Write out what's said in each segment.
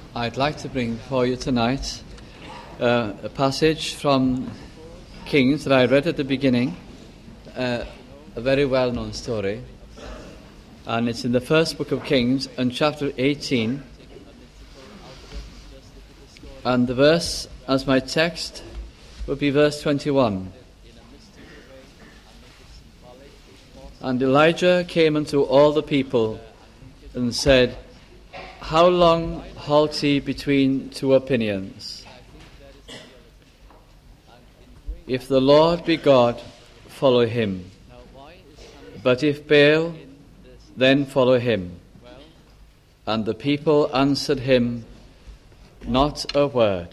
I'd like to bring for you tonight a passage from Kings that I read at the beginning, a very well-known story, and it's in the first book of Kings and chapter 18, and the verse as my text would be verse 21. And Elijah came unto all the people and said, How long halt ye between two opinions? If the Lord be God, follow him. But if Baal, then follow him. And the people answered him not a word.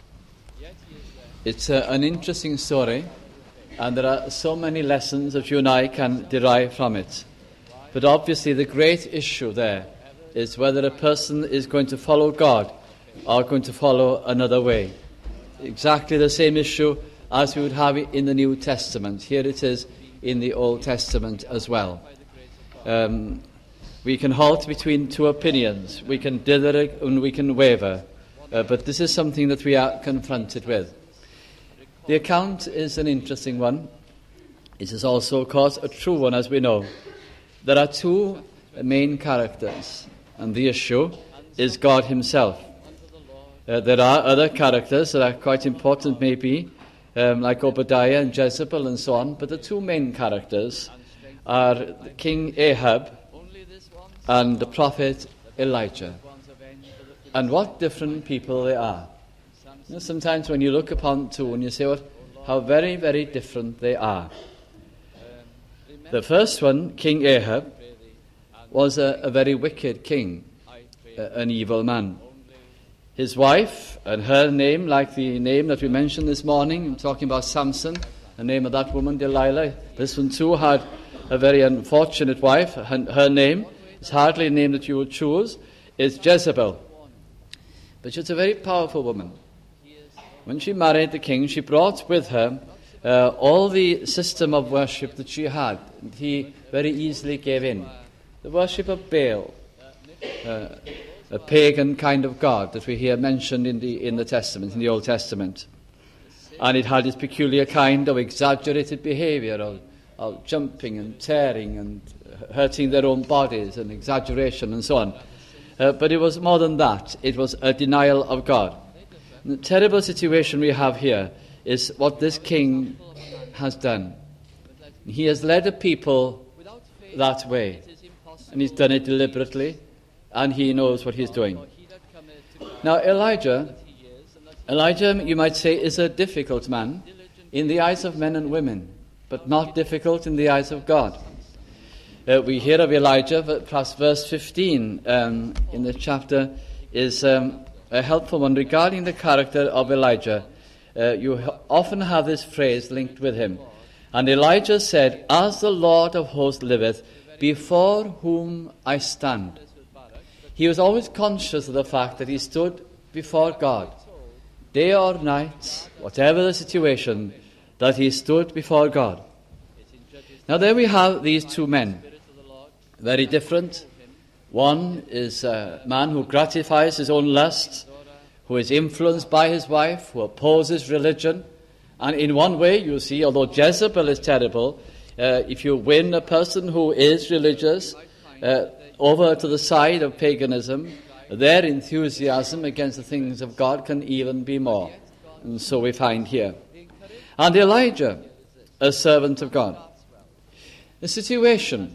It's an interesting story, and there are so many lessons that you and I can derive from it. But obviously the great issue there is whether a person is going to follow God or going to follow another way. Exactly the same issue as we would have in the New Testament. Here it is in the Old Testament as well. We can halt between two opinions. We can dither and we can waver. But this is something that we are confronted with. The account is an interesting one. It is also, of course, a true one, as we know. There are two main characters, and the issue is God himself. There are other characters that are quite important, maybe, like Obadiah and Jezebel and so on, but the two main characters are King Ahab and the prophet Elijah. And what different people they are. You know, sometimes when you look upon two and you say, well, how very, very different they are. The first one, King Ahab, was a very wicked king, an evil man. His wife, and her name, like the name that we mentioned this morning, I'm talking about Samson, the name of that woman, Delilah. This one too had a very unfortunate wife. Her name is hardly a name that you would choose. It's Jezebel. But she's a very powerful woman. When she married the king, she brought with her all the system of worship that she had. He very easily gave in. The worship of Baal, a pagan kind of god that we hear mentioned in the Testament, in the Old Testament. And it had its peculiar kind of exaggerated behavior of jumping and tearing and hurting their own bodies and exaggeration and so on. But it was more than that. It was a denial of God. The terrible situation we have here is what this king has done. He has led the people that way, and he's done it deliberately, and he knows what he's doing. Now Elijah, you might say, is a difficult man in the eyes of men and women, but not difficult in the eyes of God. We hear of Elijah, perhaps verse 15 in the chapter is a helpful one regarding the character of Elijah. You often have this phrase linked with him. And Elijah said, As the Lord of hosts liveth, before whom I stand. He was always conscious of the fact that he stood before God, day or night, whatever the situation, that he stood before God. Now there we have these two men, very different. One is a man who gratifies his own lust, who is influenced by his wife, who opposes religion. And in one way, you see, although Jezebel is terrible, if you win a person who is religious over to the side of paganism, their enthusiasm against the things of God can even be more. And so we find here. And Elijah, a servant of God. The situation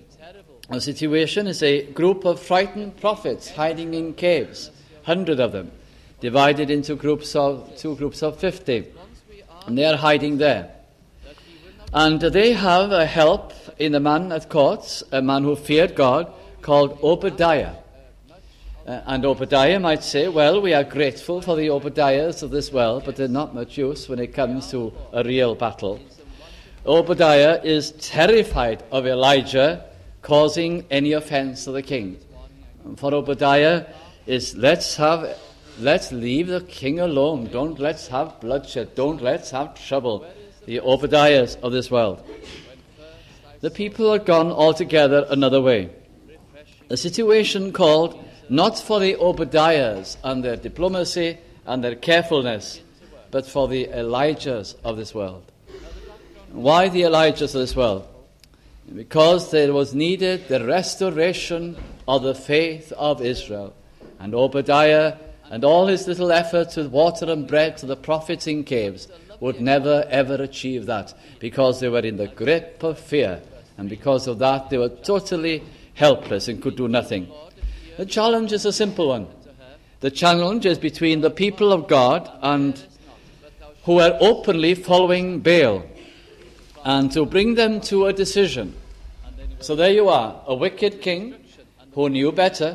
is a group of frightened prophets hiding in caves, 100 of them, divided into two groups of 50. And they are hiding there. And they have a help in a man at court, a man who feared God, called Obadiah. And Obadiah might say, well, we are grateful for the Obadiahs of this world, but they're not much use when it comes to a real battle. Obadiah is terrified of Elijah causing any offense to the king. And for Obadiah is let's leave the king alone. Let's have bloodshed. Let's have trouble. The Obadiahs of this world. The people are gone altogether another way. A situation called not for the Obadiahs and their diplomacy and their carefulness, but for the Elijahs of this world. Why the Elijahs of this world? Because there was needed the restoration of the faith of Israel. And Obadiah and all his little efforts with water and bread to the prophets in caves would never ever achieve that, because they were in the grip of fear, and because of that they were totally helpless and could do nothing. The challenge is a simple one. The challenge is between the people of God and who are openly following Baal, and to bring them to a decision. So there you are, a wicked king who knew better,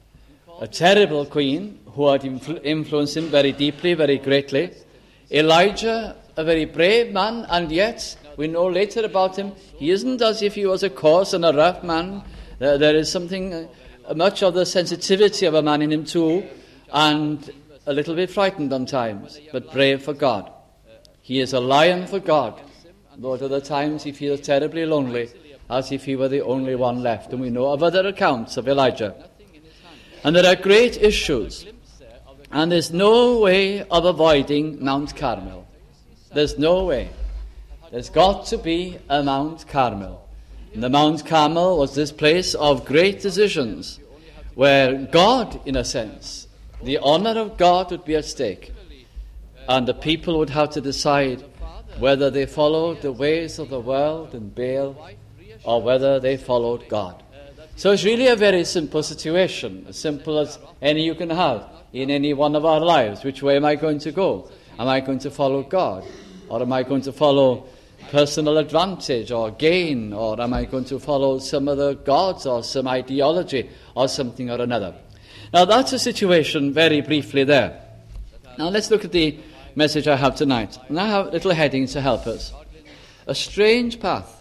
a terrible queen who had influenced him very deeply, very greatly, Elijah, a very brave man, and yet we know later about him, he isn't as if he was a coarse and a rough man. There is something, much of the sensitivity of a man in him too, and a little bit frightened on times, but brave for God. He is a lion for God, though at other times he feels terribly lonely, as if he were the only one left. And we know of other accounts of Elijah. And there are great issues, and there's no way of avoiding Mount Carmel. There's no way. There's got to be a Mount Carmel. And the Mount Carmel was this place of great decisions, where God, in a sense, the honor of God would be at stake, and the people would have to decide whether they followed the ways of the world and Baal, or whether they followed God. So it's really a very simple situation, as simple as any you can have in any one of our lives. Which way am I going to go? Am I going to follow God? Or am I going to follow personal advantage or gain? Or am I going to follow some other gods or some ideology or something or another? Now that's a situation very briefly there. Now let's look at the message I have tonight. And I have little headings to help us. A strange path.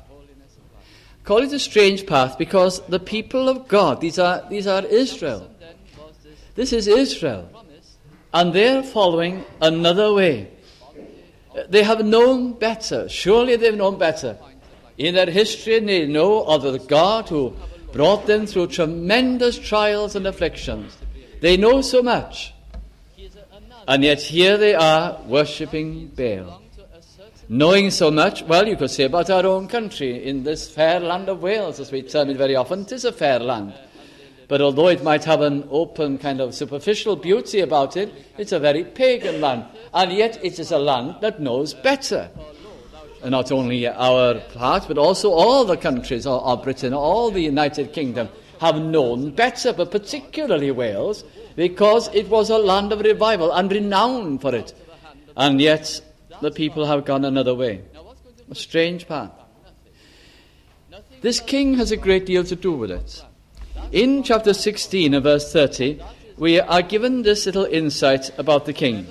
Call it a strange path because the people of God, these are Israel. This is Israel. And they're following another way. They have known better. Surely they've known better. In their history, they know of the God who brought them through tremendous trials and afflictions. They know so much. And yet here they are worshipping Baal. Knowing so much, well, you could say about our own country, in this fair land of Wales, as we term it very often. It is a fair land. But although it might have an open kind of superficial beauty about it, it's a very pagan land. And yet it is a land that knows better. And not only our part, but also all the countries of Britain, all the United Kingdom, have known better, but particularly Wales, because it was a land of revival and renowned for it. And yet the people have gone another way. A strange path. This king has a great deal to do with it. In chapter 16 and verse 30, we are given this little insight about the king.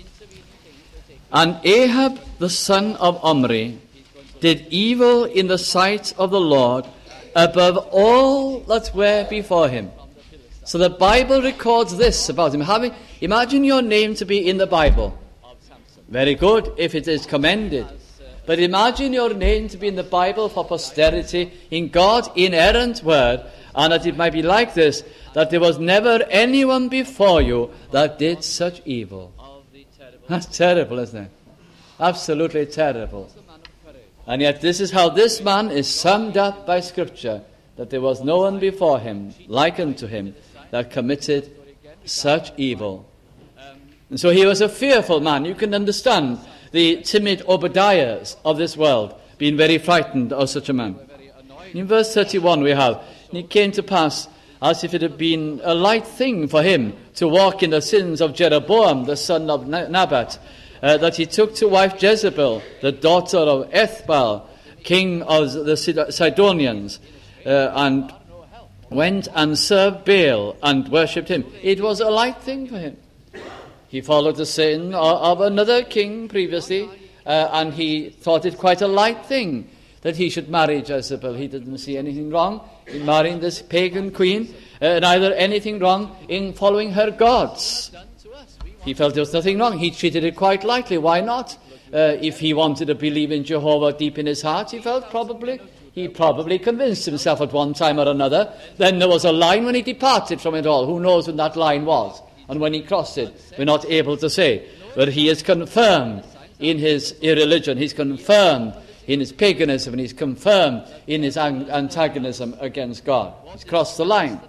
And Ahab, the son of Omri, did evil in the sight of the Lord above all that were before him. So the Bible records this about him. Imagine your name to be in the Bible. Very good, if it is commended. But imagine your name to be in the Bible for posterity, in God's inerrant word, and that it might be like this, that there was never anyone before you that did such evil. That's terrible, isn't it? Absolutely terrible. And yet this is how this man is summed up by Scripture, that there was no one before him, like unto him, that committed such evil. And so he was a fearful man. You can understand the timid Obadiahs of this world being very frightened of such a man. In verse 31 we have, and it came to pass, as if it had been a light thing for him to walk in the sins of Jeroboam, the son of Nabat, that he took to wife Jezebel, the daughter of Ethbaal, king of the Sidonians, and went and served Baal and worshipped him. It was a light thing for him. He followed the sin of another king previously, and he thought it quite a light thing that he should marry Jezebel. He didn't see anything wrong in marrying this pagan queen, neither anything wrong in following her gods. He felt there was nothing wrong. He treated it quite lightly. Why not? If he wanted to believe in Jehovah deep in his heart, he felt probably He probably convinced himself at one time or another. Then there was a line when he departed from it all. Who knows when that line was? And when he crossed it, we're not able to say. But he is confirmed in his irreligion. He's confirmed in his paganism, and he's confirmed in his antagonism against God. He's crossed the line.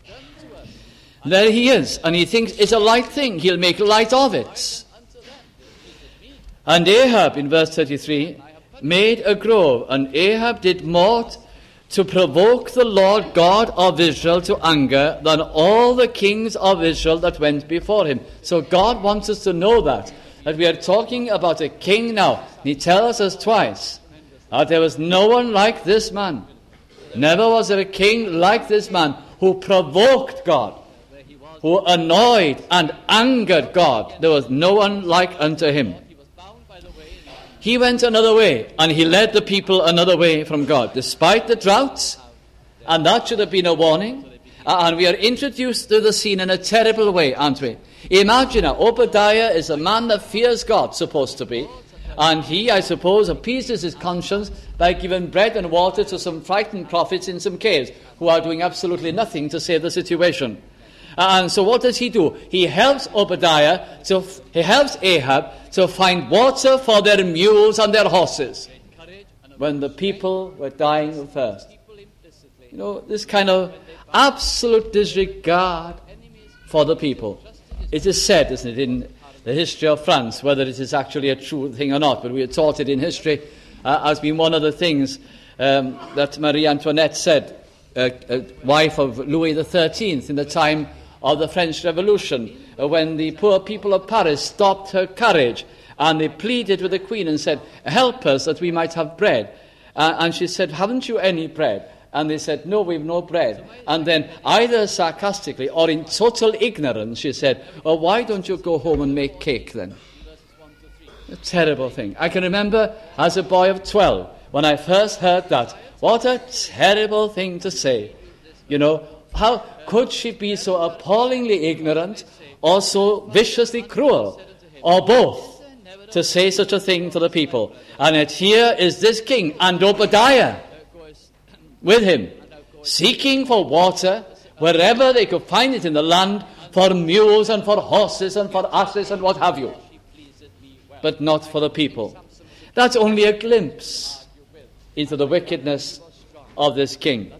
There he is, and he thinks it's a light thing. He'll make light of it. And Ahab, in verse 33, made a grove, and Ahab did more to provoke the Lord God of Israel to anger than all the kings of Israel that went before him. So God wants us to know that we are talking about a king now. He tells us twice that there was no one like this man. Never was there a king like this man who provoked God, who annoyed and angered God. There was no one like unto him. He went another way, and he led the people another way from God, despite the droughts, and that should have been a warning. And we are introduced to the scene in a terrible way, aren't we? Imagine Obadiah is a man that fears God, supposed to be, and he, I suppose, appeases his conscience by giving bread and water to some frightened prophets in some caves who are doing absolutely nothing to save the situation. And so what does he do? He helps Ahab to find water for their mules and their horses when the people were dying of thirst. You know, this kind of absolute disregard for the people. It is said, isn't it, in the history of France, whether it is actually a true thing or not, but we are taught it in history as being one of the things that Marie Antoinette said, wife of Louis XIII in the time of the French Revolution, when the poor people of Paris stopped her carriage and they pleaded with the Queen and said, help us that we might have bread. And she said, haven't you any bread? And they said, no, we've no bread. And then, either sarcastically or in total ignorance, she said, well, why don't you go home and make cake then? A terrible thing. I can remember as a boy of 12, when I first heard that. What a terrible thing to say. You know, how could she be so appallingly ignorant or so viciously cruel, or both, to say such a thing to the people? And yet here is this king and Obadiah with him, seeking for water wherever they could find it in the land, for mules and for horses and for asses and what have you, but not for the people. That's only a glimpse into the wickedness of this king.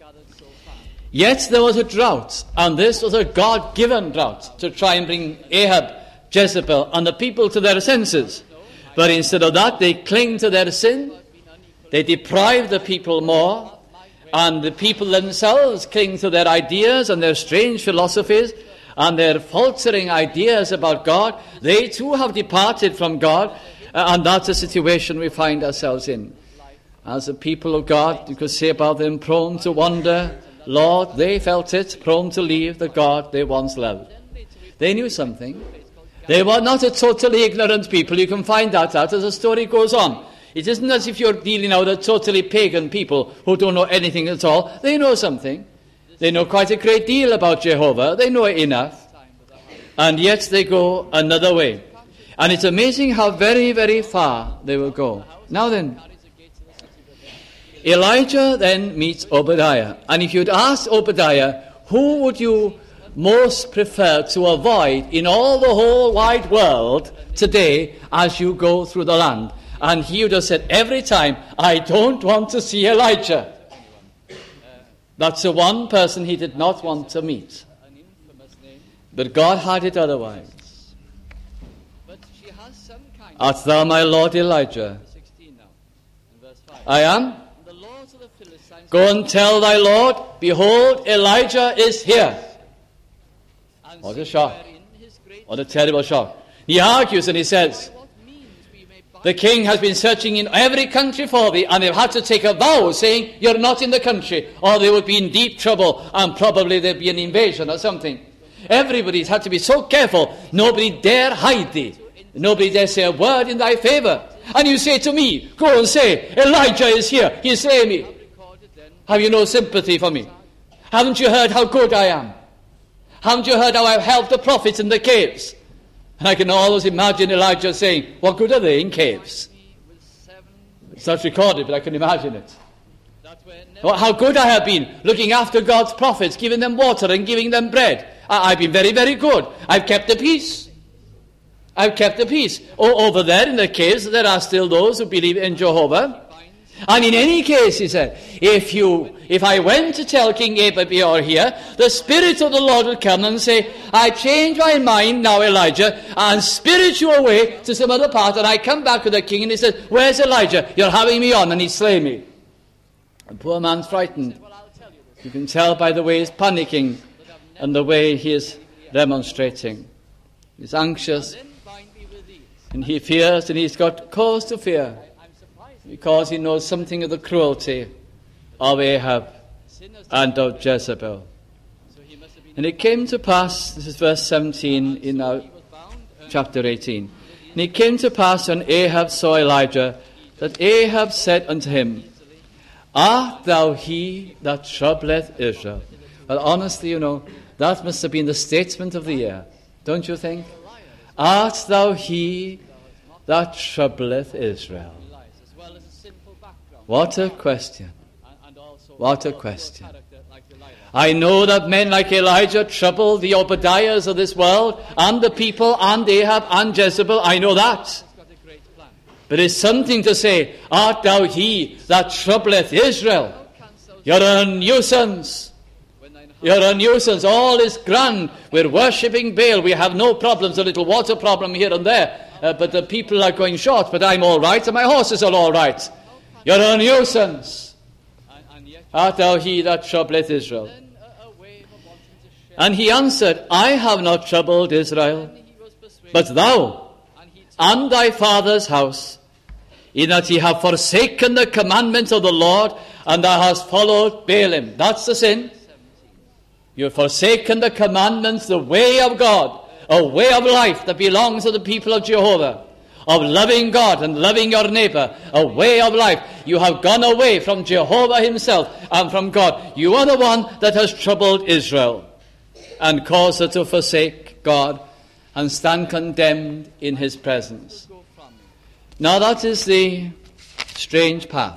Yet there was a drought, and this was a God-given drought to try and bring Ahab, Jezebel, and the people to their senses. But instead of that, they cling to their sin, they deprive the people more, and the people themselves cling to their ideas and their strange philosophies and their faltering ideas about God. They too have departed from God, and that's the situation we find ourselves in. As the people of God, you could say about them, prone to wander. Lord, they felt it, prone to leave the God they once loved. They knew something. They were not a totally ignorant people. You can find that out as the story goes on. It isn't as if you're dealing now with totally pagan people who don't know anything at all. They know something. They know quite a great deal about Jehovah. They know enough. And yet they go another way. And it's amazing how very, very far they will go. Now then, Elijah then meets Obadiah. And if you'd asked Obadiah, who would you most prefer to avoid in all the whole wide world today as you go through the land? And he would have said every time, I don't want to see Elijah. That's the one person he did not want to meet. But God had it otherwise. Art thou my Lord Elijah? I am. Go and tell thy Lord, behold, Elijah is here. What a shock. What a terrible shock. He argues and he says, the king has been searching in every country for thee, and they've had to take a vow saying, you're not in the country, or they would be in deep trouble, and probably there'd be an invasion or something. Everybody's had to be so careful. Nobody dare hide thee. Nobody dare say a word in thy favor. And you say to me, go and say, Elijah is here, he slay me. Have you no sympathy for me? Haven't you heard how good I am? Haven't you heard how I've helped the prophets in the caves? And I can always imagine Elijah saying, what good are they in caves? It's not recorded, but I can imagine it. Oh, how good I have been, looking after God's prophets, giving them water and giving them bread. I've been very, very good. I've kept the peace. I've kept the peace. Oh, over there in the caves, there are still those who believe in Jehovah. And in any case, he said, if I went to tell King Abiathar here, the Spirit of the Lord would come and say, I change my mind now, Elijah, and spirit you away to some other part, and I come back to the king, and he says, where's Elijah? You're having me on, and he'd slay me. The poor man's frightened. You can tell by the way he's panicking and the way he is demonstrating. He's anxious, and he fears, and he's got cause to fear, because he knows something of the cruelty of Ahab and of Jezebel. And it came to pass, this is verse 17 in our chapter 18, and it came to pass when Ahab saw Elijah, that Ahab said unto him, Art thou he that troubleth Israel? Well, honestly, that must have been the statement of the year, don't you think? Art thou he that troubleth Israel? What a question. What a question. I know that men like Elijah trouble the Obadiahs of this world, and the people, and Ahab, and Jezebel. I know that. But it's something to say, Art thou he that troubleth Israel? You're a nuisance. You're a nuisance. All is grand. We're worshipping Baal. We have no problems, a little water problem here and there. But the people are going short. But I'm all right, and my horses are all right. You're a nuisance. Art thou he that troubleth Israel? And he answered, I have not troubled Israel, but thou and thy father's house, in that ye have forsaken the commandments of the Lord, and thou hast followed Baalim. That's the sin. You have forsaken the commandments, the way of God, a way of life that belongs to the people of Jehovah, of loving God and loving your neighbor, a way of life. You have gone away from Jehovah himself and from God. You are the one that has troubled Israel and caused her to forsake God and stand condemned in his presence. Now that is the strange path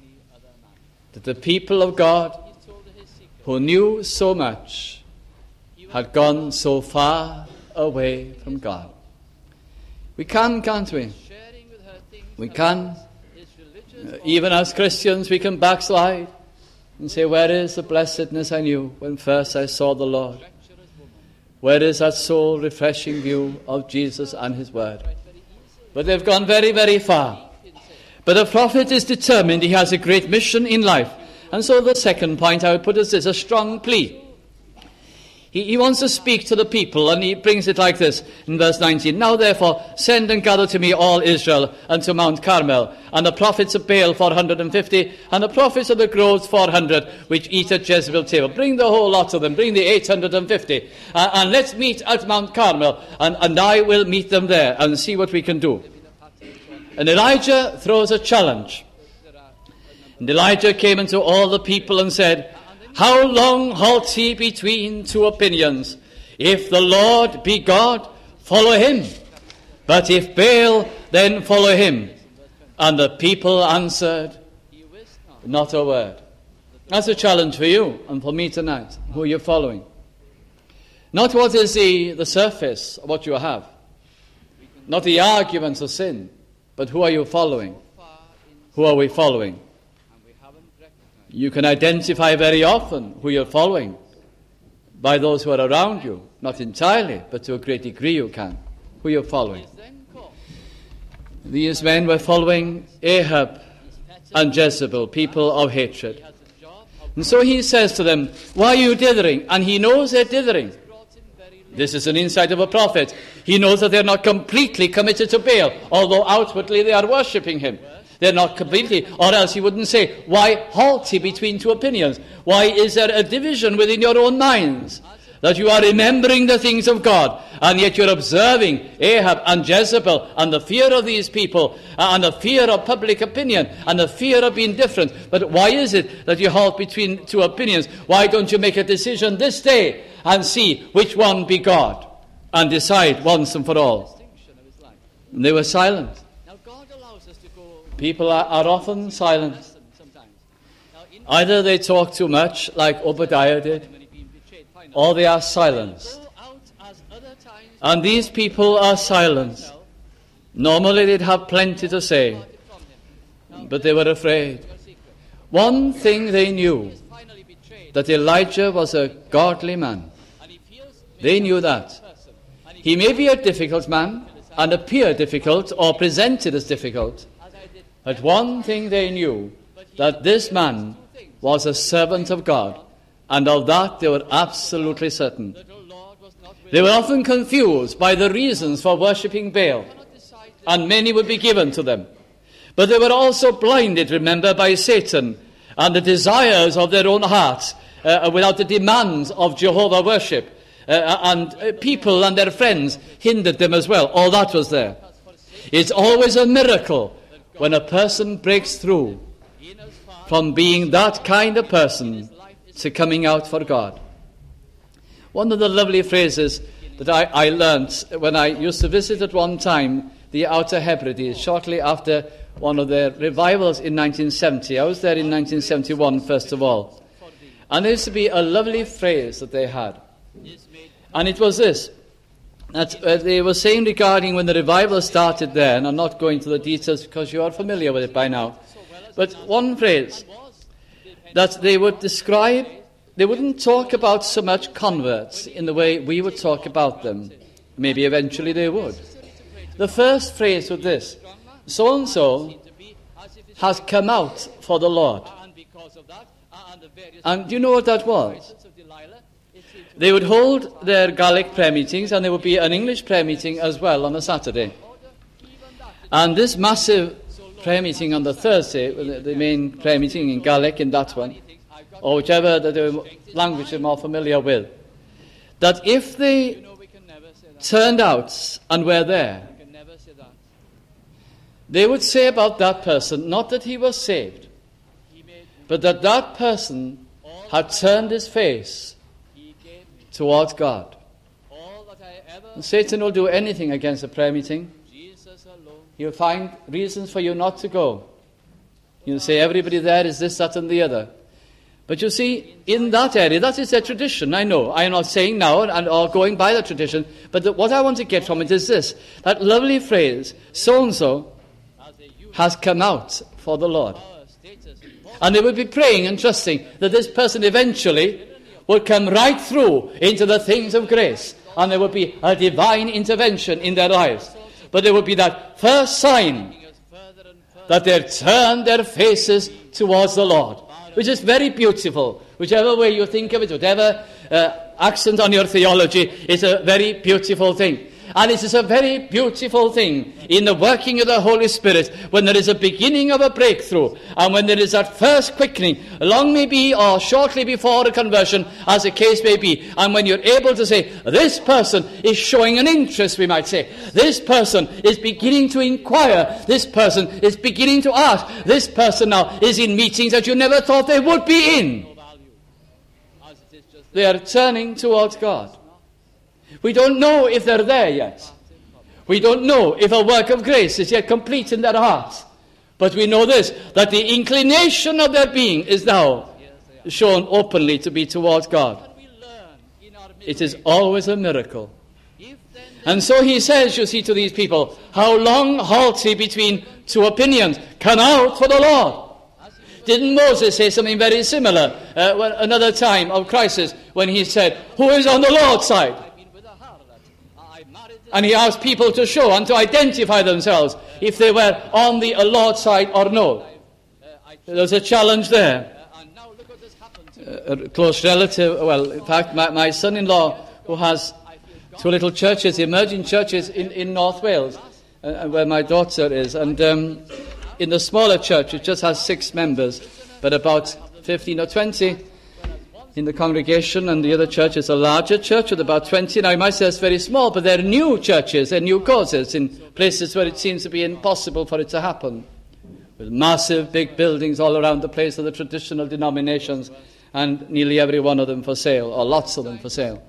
that the people of God, who knew so much, had gone so far away from God. We can, can't we? We can. Even as Christians, we can backslide and say, where is the blessedness I knew when first I saw the Lord? Where is that soul refreshing view of Jesus and his word? But they've gone very, very far. But the prophet is determined. He has a great mission in life. And so the second point I would put is this, a strong plea. He wants to speak to the people, and he brings it like this in verse 19. Now therefore send and gather to me all Israel unto Mount Carmel, and the prophets of Baal 450, and the prophets of the groves 400, which eat at Jezebel's table. Bring the whole lot of them, bring the 850, and let's meet at Mount Carmel, and I will meet them there, and see what we can do. And Elijah throws a challenge. And Elijah came unto all the people and said, How long halt ye between two opinions? If the Lord be God, follow him. But if Baal, then follow him. And the people answered, not a word. That's a challenge for you and for me tonight, who you're following. Not what is the surface of what you have. Not the arguments of sin. But who are you following? Who are we following? You can identify very often who you're following by those who are around you. Not entirely, but to a great degree you can. Who you're following. These men were following Ahab and Jezebel, people of hatred. And so he says to them, why are you dithering? And he knows they're dithering. This is an insight of a prophet. He knows that they're not completely committed to Baal, although outwardly they are worshipping him. They're not completely, or else he wouldn't say, why halt ye between two opinions? Why is there a division within your own minds? That you are remembering the things of God, and yet you're observing Ahab and Jezebel, and the fear of these people, and the fear of public opinion, and the fear of being different. But why is it that you halt between two opinions? Why don't you make a decision this day, and see which one be God, and decide once and for all? And they were silent. People are often silent. Either they talk too much, like Obadiah did, or they are silenced. And these people are silenced. Normally they'd have plenty to say, but they were afraid. One thing they knew, that Elijah was a godly man. They knew that. He may be a difficult man and appear difficult or presented as difficult, but one thing they knew, that this man was a servant of God, and of that they were absolutely certain. They were often confused by the reasons for worshipping Baal, and many would be given to them. But they were also blinded, remember, by Satan and the desires of their own hearts, without the demands of Jehovah worship. And people and their friends hindered them as well. All that was there. It's always a miracle when a person breaks through from being that kind of person to coming out for God. One of the lovely phrases that I learnt when I used to visit at one time the Outer Hebrides, shortly after one of their revivals in 1970. I was there in 1971, first of all. And there used to be a lovely phrase that they had. And it was this, that they were saying regarding when the revival started there, and I'm not going to the details because you are familiar with it by now, but one phrase that they would describe, they wouldn't talk about so much converts in the way we would talk about them. Maybe eventually they would. The first phrase was this: so-and-so has come out for the Lord. And do you know what that was? They would hold their Gaelic prayer meetings, and there would be an English prayer meeting as well on a Saturday. And this massive prayer meeting on the Thursday, the main prayer meeting in Gaelic, in that one, or whichever the language they're more familiar with, that if they turned out and were there, they would say about that person, not that he was saved, but that that person had turned his face towards God. And Satan will do anything against a prayer meeting. He'll find reasons for you not to go. He'll say everybody there is this, that and the other. But you see, in that area, that is their tradition, I know. I am not saying now or going by the tradition, but what I want to get from it is this, that lovely phrase, so-and-so has come out for the Lord. And they would be praying and trusting that this person eventually would come right through into the things of grace, and there would be a divine intervention in their lives. But there would be that first sign that they turned their faces towards the Lord, which is very beautiful. Whichever way you think of it, whatever accent on your theology, it's a very beautiful thing. And it is a very beautiful thing in the working of the Holy Spirit when there is a beginning of a breakthrough, and when there is that first quickening, long may be or shortly before a conversion, as the case may be, and when you're able to say, this person is showing an interest, we might say. This person is beginning to inquire. This person is beginning to ask. This person now is in meetings that you never thought they would be in. They are turning towards God. We don't know if they're there yet. We don't know if a work of grace is yet complete in their hearts. But we know this, that the inclination of their being is now shown openly to be towards God. It is always a miracle. And so he says, you see, to these people, how long halt ye between two opinions? Come out for the Lord. Didn't Moses say something very similar another time of crisis when he said, who is on the Lord's side? And he asked people to show and to identify themselves if they were on the Lord's side or no. There's a challenge there. A close relative, well, in fact, my son-in-law, who has two little churches, emerging churches in North Wales, where my daughter is. And in the smaller church, it just has 6 members, but about 15 or 20 in the congregation, and the other church is a larger church with about 20. Now, you might say it's very small, but they're new churches, they're new causes in places where it seems to be impossible for it to happen, with massive big buildings all around the place of the traditional denominations, and nearly every one of them for sale, or lots of them for sale.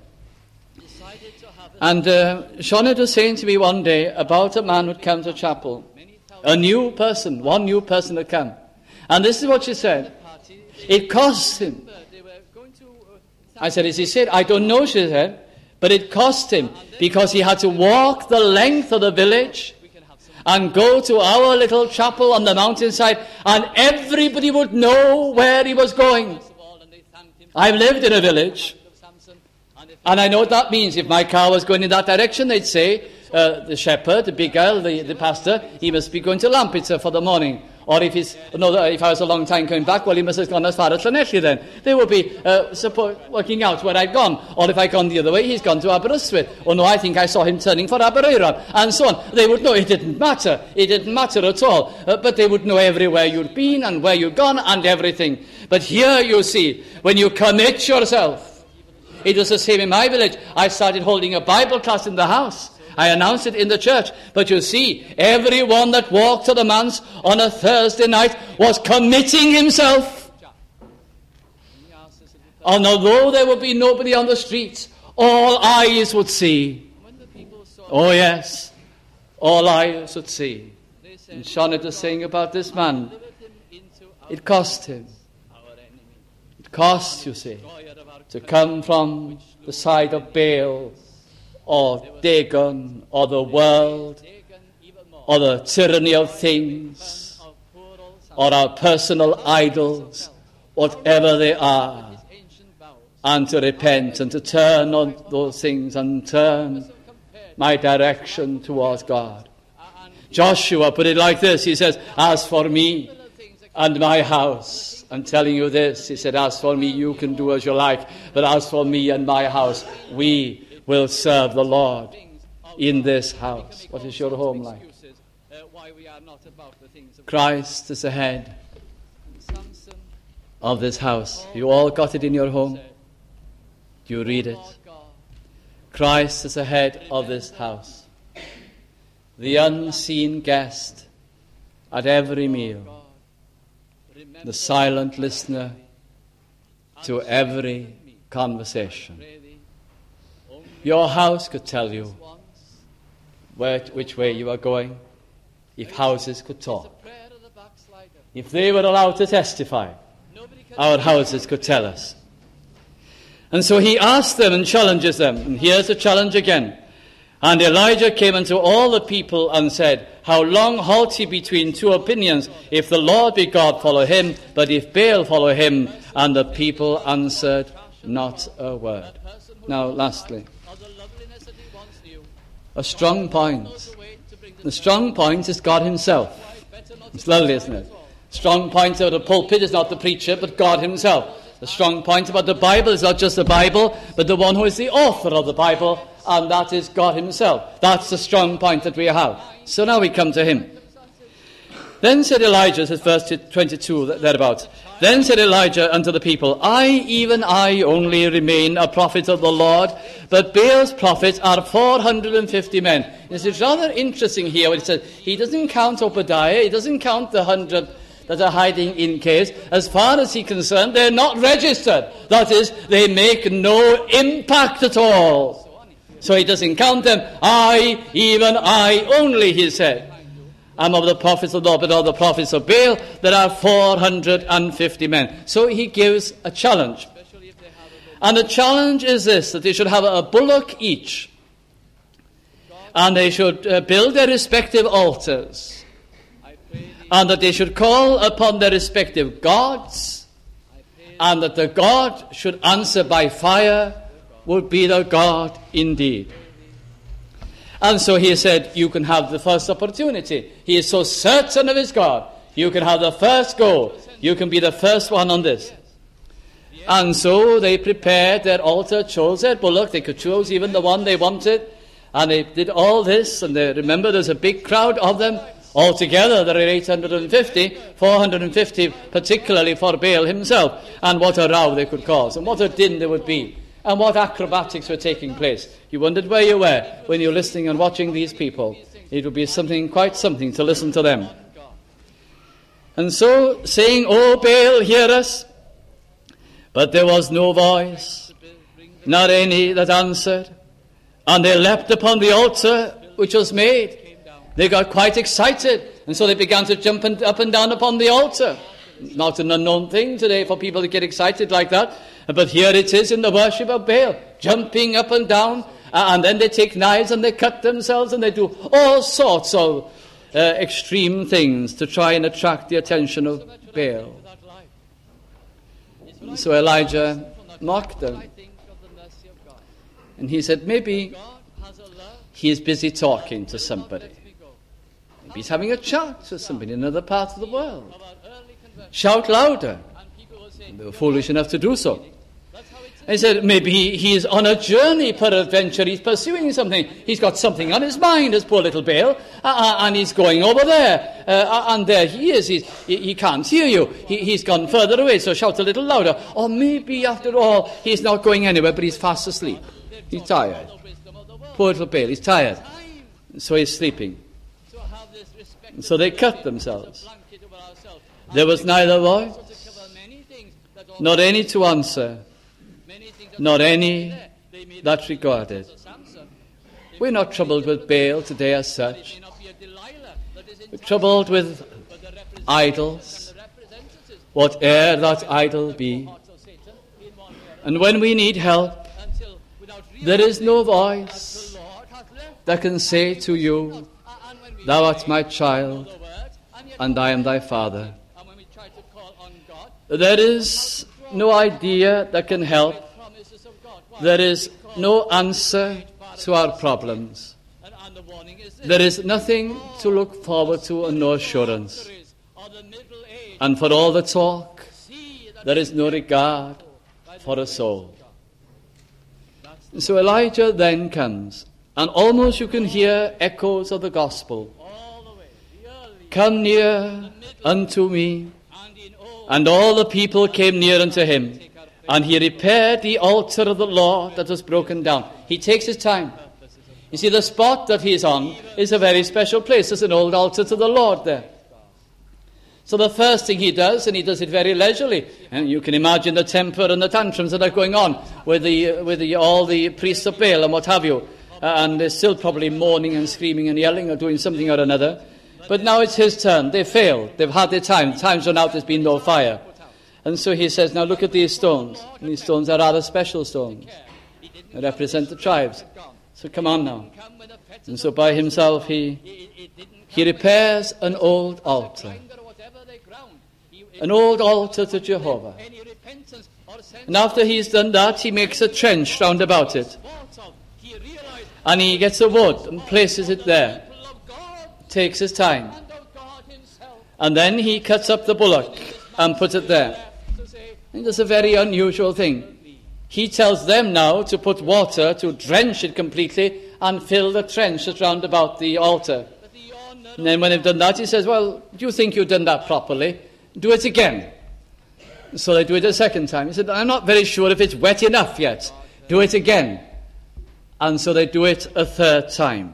And Shonette was saying to me one day about a man who'd come to chapel, a new person, one new person had come. And this is what she said. It cost him. I said, is he saved? I don't know, she said. But it cost him because he had to walk the length of the village and go to our little chapel on the mountainside, and everybody would know where he was going. I've lived in a village, and I know what that means. If my car was going in that direction, they'd say, the shepherd, the big girl, the pastor, he must be going to Lampeter for the morning. Or if I was a long time coming back, well, he must have gone as far as Llanelli then. They would be working out where I'd gone. Or if I'd gone the other way, he's gone to Aberystwyth. Or no, I think I saw him turning for Aberaeron, and so on. They would know. It didn't matter. It didn't matter at all. But they would know everywhere you'd been and where you'd gone and everything. But here you see, when you commit yourself, it was the same in my village. I started holding a Bible class in the house. I announced it in the church. But you see, everyone that walked to the manse on a Thursday night was committing himself. And although there would be nobody on the streets, all eyes would see. Oh yes, all eyes would see. And Shonnet is saying about this man, it cost him. It cost, you see, to come from the side of Baal, or Dagon, or the world, or the tyranny of things, or our personal idols, whatever they are, and to repent and to turn on those things and turn my direction towards God. Joshua put it like this. He says, as for me and my house, I'm telling you this, he said, as for me, you can do as you like, but as for me and my house, we will serve the Lord in this house. What is your home like? Christ is the head of this house. You all got it in your home? Do you read it? Christ is the head of this house. The unseen guest at every meal. The silent listener to every conversation. Your house could tell you which way you are going if houses could talk. If they were allowed to testify, our houses could tell us. And so he asks them and challenges them. And here's the challenge again. And Elijah came unto all the people and said, how long halt ye between two opinions? If the Lord be God, follow him, but if Baal, follow him. And the people answered not a word. Now, lastly, a strong point. The strong point is God himself. It's lovely, isn't it? Strong point of the pulpit is not the preacher, but God himself. The strong point about the Bible is not just the Bible, but the one who is the author of the Bible, and that is God himself. That's the strong point that we have. So now we come to him. Then said Elijah, says verse 22, thereabouts. Then said Elijah unto the people, I, even I, only remain a prophet of the Lord, but Baal's prophets are 450 men. It's rather interesting here when it says, he doesn't count Obadiah, he doesn't count the 100 that are hiding in caves. As far as he's concerned, they're not registered. That is, they make no impact at all. So he doesn't count them. I, even I, only, he said. I'm of the prophets of the Lord, but of the prophets of Baal, there are 450 men. So he gives a challenge. And the challenge is this, that they should have a bullock each. And they should build their respective altars. And that they should call upon their respective gods. And that the God should answer by fire would be the God indeed. And so he said, you can have the first opportunity. He is so certain of his God. You can have the first go. You can be the first one on this. And so they prepared their altar, chose their bullock. They could choose even the one they wanted. And they did all this. And they, remember, there's a big crowd of them. Altogether, there are 850, 450 particularly for Baal himself. And what a row they could cause. And what a din there would be. And what acrobatics were taking place. You wondered where you were when you're listening and watching these people. It would be quite something to listen to them. And so, saying, O Baal, hear us. But there was no voice, not any that answered. And they leapt upon the altar which was made. They got quite excited. And so they began to jump up and down upon the altar. not an unknown thing today for people to get excited like that. But here it is in the worship of Baal, jumping up and down, and then they take knives and they cut themselves and they do all sorts of extreme things to try and attract the attention of Baal. So Elijah mocked them. And he said, maybe he is busy talking to somebody. Maybe he's having a chat with somebody in another part of the world. Shout louder. And they were foolish enough to do so. And he said, maybe he is on a journey, peradventure. He's pursuing something. He's got something on his mind, this poor little Baal, and he's going over there. And there he is. He can't hear you. He's gone further away, so shout a little louder. Or maybe, after all, he's not going anywhere, but he's fast asleep. He's tired. Poor little Baal, he's tired. So he's sleeping. So they cut themselves. There was neither voice, nor any to answer, nor any that regarded. We're not troubled with Baal today as such. We're troubled with idols, whate'er that idol be. And when we need help, there is no voice that can say to you, thou art my child, and I am thy father. There is no idea that can help. There is no answer to our problems. There is nothing to look forward to and no assurance. And for all the talk, there is no regard for a soul. So Elijah then comes, and almost you can hear echoes of the gospel. Come near unto me. And all the people came near unto him, and he repaired the altar of the Lord that was broken down. He takes his time. You see, the spot that he's on is a very special place. There's an old altar to the Lord there. So the first thing he does, and he does it very leisurely, and you can imagine the temper and the tantrums that are going on with all the priests of Baal and what have you, and they're still probably mourning and screaming and yelling or doing something or another. But now it's his turn. They failed. They've had their time. Time's run out. There's been no fire. And so he says, now look at these stones. And these stones are rather special stones. They represent the tribes. So come on now. And so by himself he repairs an old altar. An old altar to Jehovah. And after he's done that, he makes a trench round about it. And he gets a wood and places it there. Takes his time. And then he cuts up the bullock and puts it there. And that's a very unusual thing. He tells them now to put water to drench it completely and fill the trench that's round about the altar. And then when they've done that, he says, well, do you think you've done that properly? Do it again. So they do it a second time. He said, I'm not very sure if it's wet enough yet. Do it again. And so they do it a third time.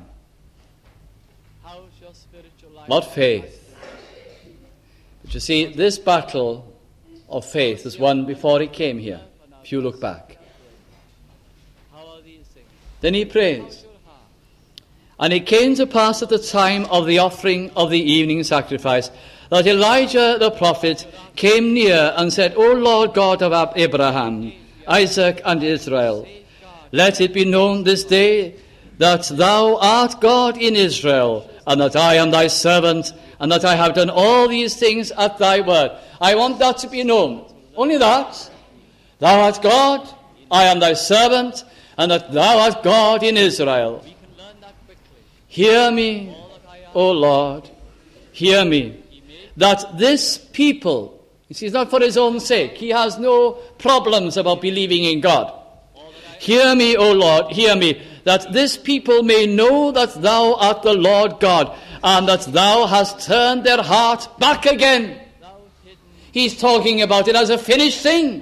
What faith? But you see, this battle of faith was won before he came here, if you look back. Then he prays. And it came to pass at the time of the offering of the evening sacrifice that Elijah the prophet came near and said, O Lord God of Abraham, Isaac, and Israel, let it be known this day that thou art God in Israel, and that I am thy servant, and that I have done all these things at thy word. I want that to be known. Only that. Thou art God, I am thy servant, and that thou art God in Israel. Hear me, O Lord, hear me, that this people, you see, it's not for his own sake. He has no problems about believing in God. Hear me, O Lord, hear me, that this people may know that thou art the Lord God, and that thou hast turned their heart back again. He's talking about it as a finished thing.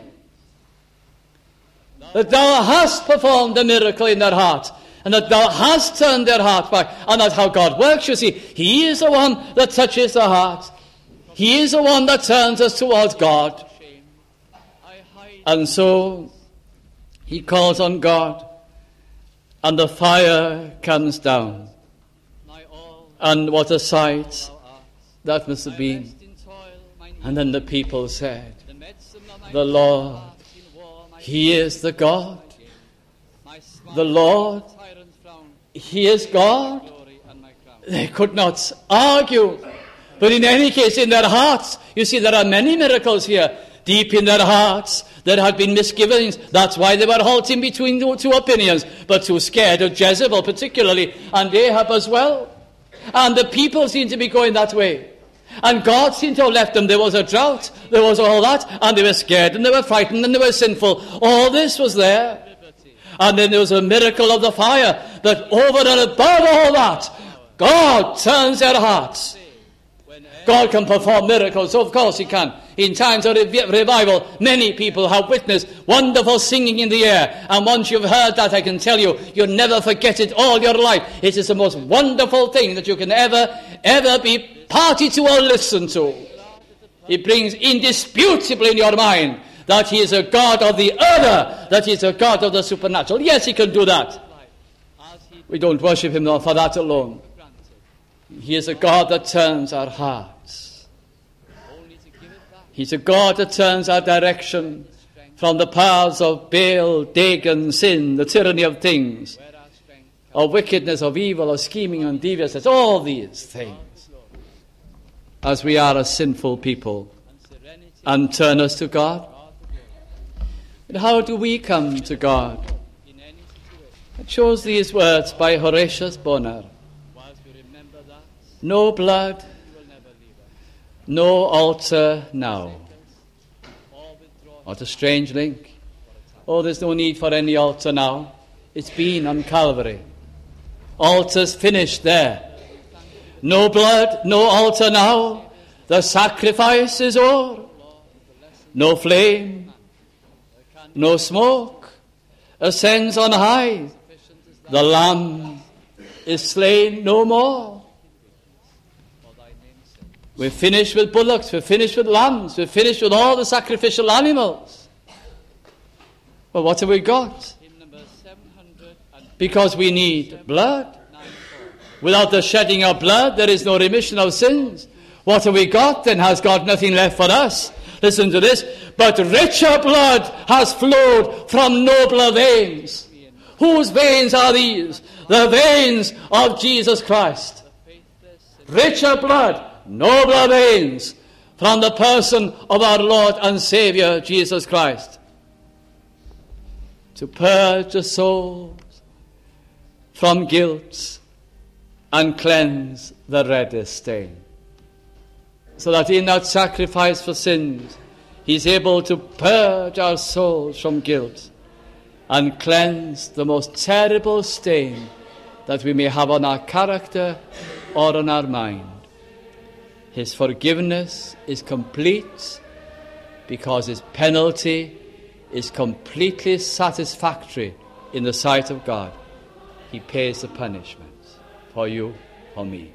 That thou hast performed a miracle in their heart, and that thou hast turned their heart back. And that's how God works, you see. He is the one that touches the heart. He is the one that turns us towards God. And so he calls on God, and the fire comes down. And what a sight that must have been. And then the people said, the Lord, He is the God. The Lord, He is God. They could not argue. But in any case, in their hearts, you see, there are many miracles here. Deep in their hearts, there had been misgivings. That's why they were halting between two opinions, but too scared of Jezebel particularly, and Ahab as well. And the people seemed to be going that way. And God seemed to have left them. There was a drought, there was all that, and they were scared, and they were frightened, and they were sinful. All this was there. And then there was a miracle of the fire, that over and above all that, God turns their hearts. God can perform miracles, of course He can. In times of revival, many people have witnessed wonderful singing in the air. And once you've heard that, I can tell you, you'll never forget it all your life. It is the most wonderful thing that you can ever be party to or listen to. It brings indisputably in your mind that He is a God of the other, that He is a God of the supernatural. Yes, He can do that. We don't worship Him for that alone. He is a God that turns our hearts. He's a God that turns our direction from the paths of Baal, Dagon, sin, the tyranny of things, of wickedness, of evil, of scheming and deviousness, all these things, as we are a sinful people, and turn us to God. But how do we come to God? I chose these words by Horatius Bonar. No blood, no altar now. What a strange link. Oh, there's no need for any altar now. It's been on Calvary. Altar's finished there. No blood, no altar now. The sacrifice is o'er. No flame, no smoke ascends on high. The Lamb is slain no more. We're finished with bullocks, we're finished with lambs, we're finished with all the sacrificial animals. Well, what have we got? Because we need blood. Without the shedding of blood, there is no remission of sins. What have we got? Then has God nothing left for us? Listen to this. But richer blood has flowed from nobler veins. Whose veins are these? The veins of Jesus Christ. Richer blood, nobler veins, from the person of our Lord and Saviour, Jesus Christ, to purge the souls from guilt and cleanse the reddest stain. So that in that sacrifice for sins, He's able to purge our souls from guilt and cleanse the most terrible stain that we may have on our character or on our mind. His forgiveness is complete because His penalty is completely satisfactory in the sight of God. He pays the punishment for you, for me.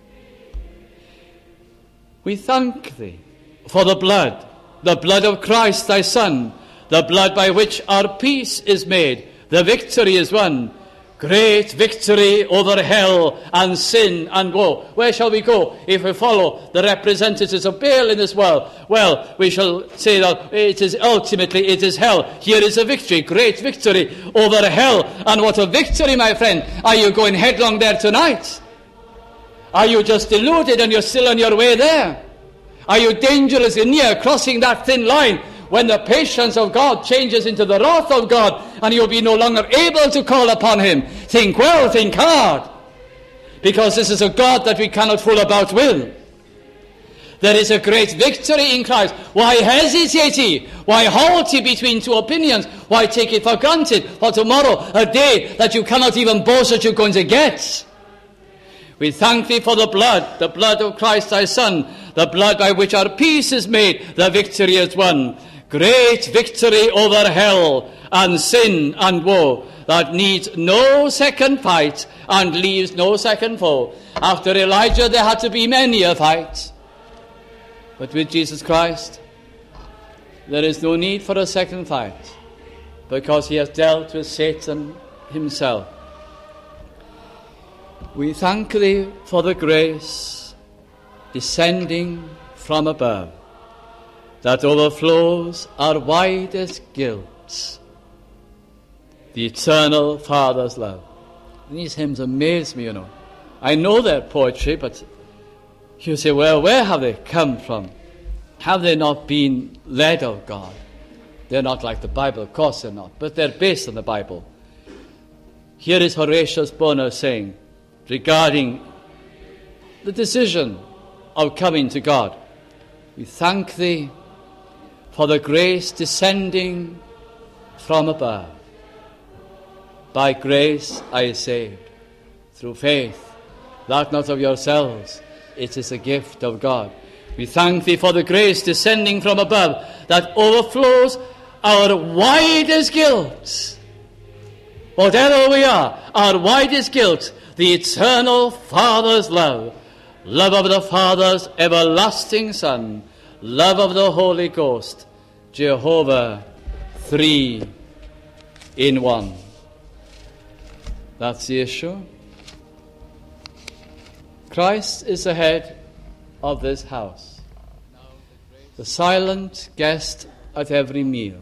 We thank Thee for the blood of Christ Thy Son, the blood by which our peace is made, the victory is won. Great victory over hell and sin and woe. Where shall we go if we follow the representatives of Baal in this world? Well, we shall say that it is hell. Here is a victory, great victory over hell. And what a victory, my friend. Are you going headlong there tonight? Are you just deluded and you're still on your way there? Are you dangerously near crossing that thin line when the patience of God changes into the wrath of God and you'll be no longer able to call upon Him? Think well, think hard, because this is a God that we cannot fool about with. There is a great victory in Christ. Why hesitate ye? Why halt ye between two opinions? Why take it for granted for tomorrow, a day that you cannot even boast that you're going to get? We thank Thee for the blood of Christ Thy Son, the blood by which our peace is made, the victory is won. Great victory over hell and sin and woe that needs no second fight and leaves no second foe. After Elijah there had to be many a fight. But with Jesus Christ there is no need for a second fight, because He has dealt with Satan himself. We thank Thee for the grace descending from above, that overflows our widest guilt, the eternal Father's love. And these hymns amaze me, I know their poetry, but you say, well, where have they come from? Have they not been led of God? They're not like the Bible, of course they're not, but they're based on the Bible. Here is Horatius Bonar saying, regarding the decision of coming to God, we thank thee for the grace descending from above. By grace are ye saved, through faith, that not of yourselves, it is a gift of God. We thank thee for the grace descending from above that overflows our widest guilt. Whatever we are, our widest guilt, the eternal Father's love, love of the Father's everlasting Son, love of the Holy Ghost, Jehovah, 3 in 1. That's the issue. Christ is the head of this house, the silent guest at every meal,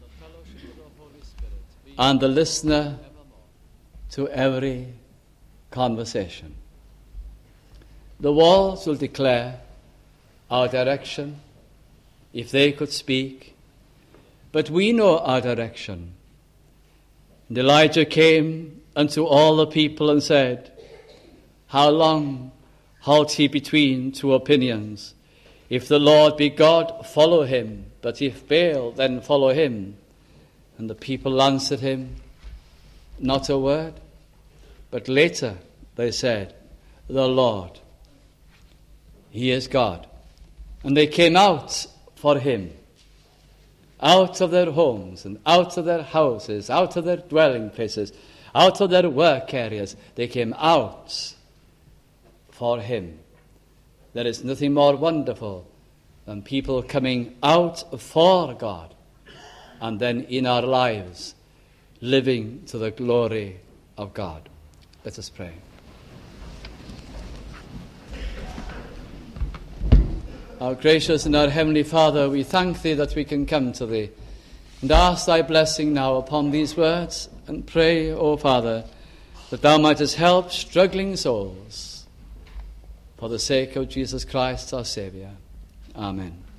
and the listener to every conversation. The walls will declare our direction if they could speak, but we know our direction. And Elijah came unto all the people and said, how long halt he between two opinions? If the Lord be God, follow him, but if Baal, then follow him. And the people answered him, not a word. But later they said, the Lord, he is God. And they came out for him, out of their homes and out of their houses, out of their dwelling places, out of their work areas. They came out for him. There is nothing more wonderful than people coming out for God and then in our lives living to the glory of God. Let us pray. Our gracious and our heavenly Father, we thank thee that we can come to thee and ask thy blessing now upon these words and pray, O Father, that thou mightest help struggling souls for the sake of Jesus Christ our Saviour. Amen.